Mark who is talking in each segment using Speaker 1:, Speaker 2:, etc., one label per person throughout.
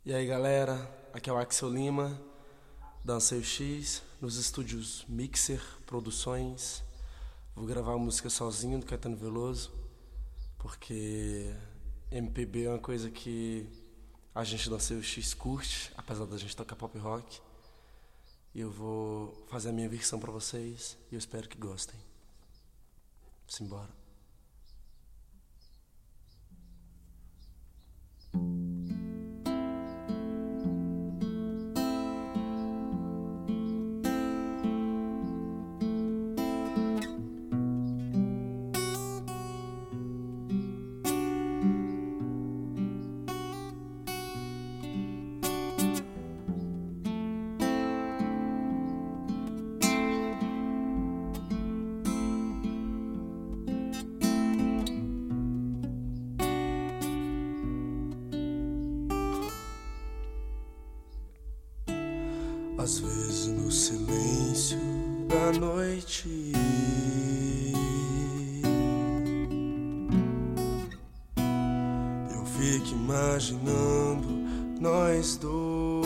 Speaker 1: E aí galera, aqui é o Axel Lima, da Anseio X, nos estúdios Mixer Produções. Vou gravar a música sozinho do Caetano Veloso, porque MPB é uma coisa que a gente da Anseio X curte, apesar da gente tocar pop rock. E eu vou fazer a minha versão pra vocês e eu espero que gostem. Simbora. Às vezes no silêncio da noite eu fico imaginando nós dois.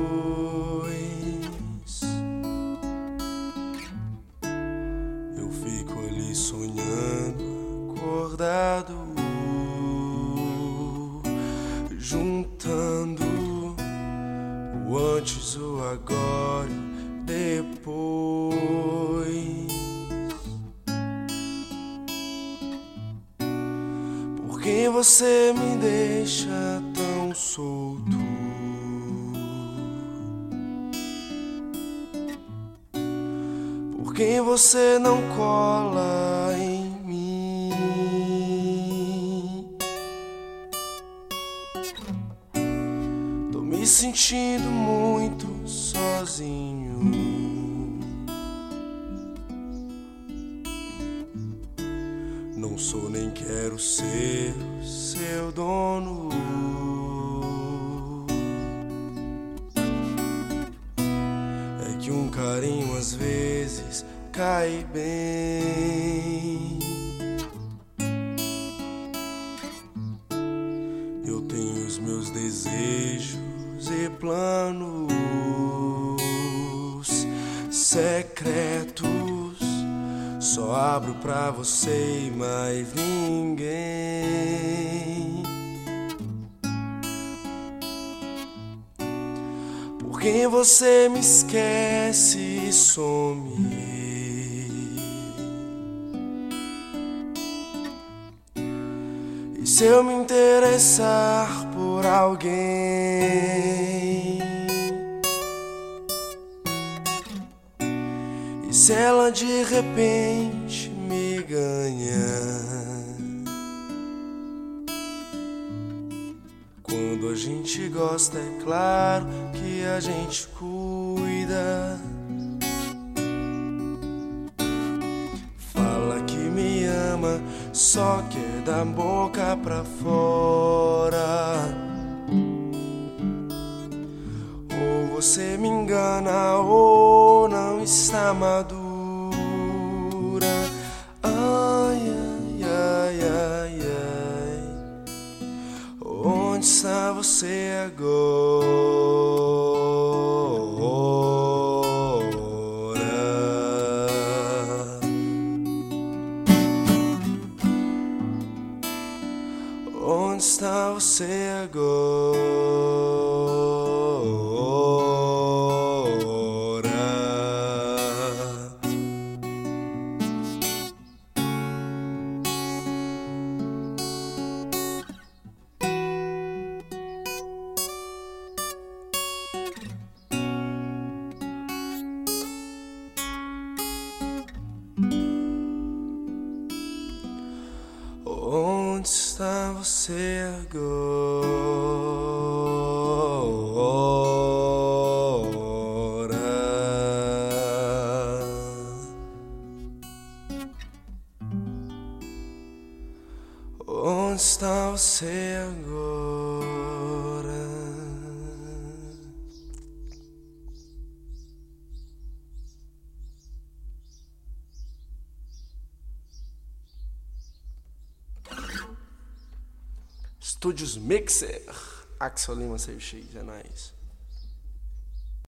Speaker 1: Eu fico ali sonhando, acordado, juntando o antes, o agora, o depois. Por que você me deixa tão solto? Por que você não cola em mim? Tô me sentindo muito sozinho. Não sou nem quero ser seu dono. É que um carinho às vezes cai bem. Eu tenho os meus desejos e planos secretos. Só abro pra você e mais ninguém. Por que você me esquece e some? E se eu me interessar por alguém? E se ela de repente me ganha? Quando a gente gosta, é claro que a gente cuida. Fala que me ama, só que é da boca pra fora. Ou você me engana ou não está madura. Ai, ai, ai, ai, ai. Onde está você agora? Onde está você agora? Onde está você agora? Onde está você agora? Estúdios Mixer. Axel Lima 6X, é nóis.